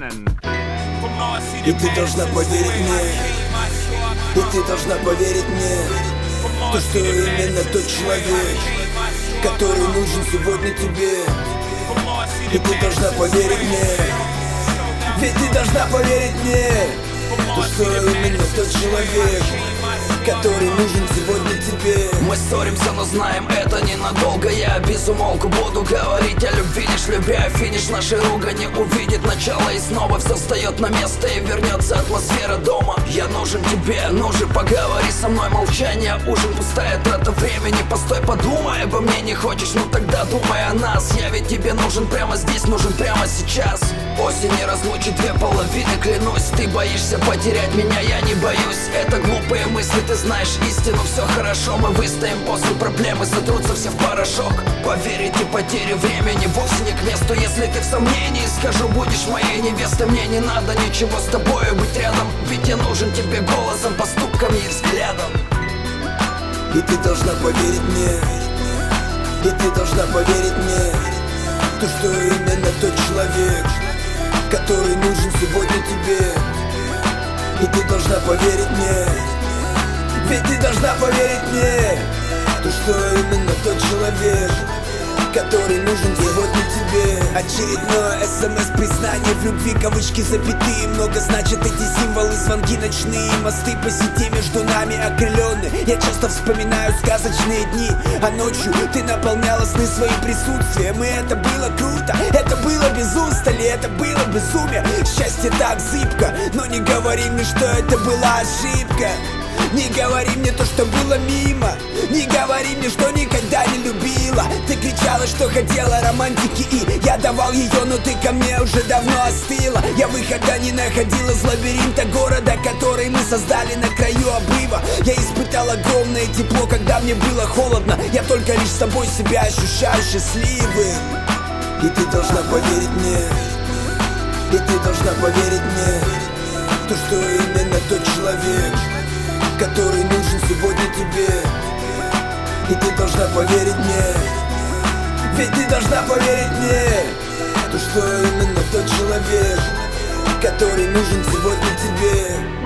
И ты должна поверить мне, и ты должна поверить мне, то, что именно тот человек, который нужен сегодня тебе. И ты должна поверить мне, ведь ты должна поверить мне, то, что именно тот человек, который нужен сегодня тебе. Мы ссоримся, но знаем, это ненадолго. Я без умолку буду говорить о любви, лишь любя финиш нашей ругани увидит начало, и снова все встает на место, и вернется атмосфера дома. Я нужен тебе, нужен, поговори со мной, молчание, ужин, пустая трата времени. Постой, подумай обо мне, не хочешь, ну тогда думай о нас. Я ведь тебе нужен прямо здесь, нужен прямо сейчас. Осень не разлучит две половины, клянусь. Ты боишься потерять меня, я не боюсь. Это глупые мысли, ты знаешь истину. Все хорошо, мы выстоим, после проблемы сотрутся все в порошок. Поверить и потери времени вовсе не к месту. Если ты в сомнении, скажу, будешь моей невестой. Мне не надо ничего с тобою быть рядом, ведь я нужен тебе голосом, поступками и взглядом. И ты должна поверить мне, и ты должна поверить мне, то, что именно тот человек, который нужен сегодня тебе. И ты должна поверить мне, ведь ты должна поверить мне, то, что именно тот человек, который нужен сегодня тебе. Очередное СМС-признание в любви, кавычки, запятые. Много значат эти символы, звонки ночные, мосты по сети между нами окрыленные. Я часто вспоминаю сказочные дни, а ночью ты наполняла сны своим присутствием. И это было круто, это было без устали, это было безумие. Счастье так зыбко, но не говори мне, что это была ошибка. Не говори мне то, что было мимо, не говори мне, что никогда не любила. Ты кричала, что хотела романтики, и я давал ее, но ты ко мне уже давно остыла. Я выхода не находила из лабиринта города, который мы создали на краю обрыва. Я испытал огромное тепло, когда мне было холодно. Я только лишь с тобой себя ощущаю счастливым. И ты должна поверить мне, и ты должна поверить мне, то, что именно тот человек, который нужен сегодня тебе. И ты должна поверить мне, ведь ты должна поверить мне, то, что именно тот человек, который нужен сегодня тебе.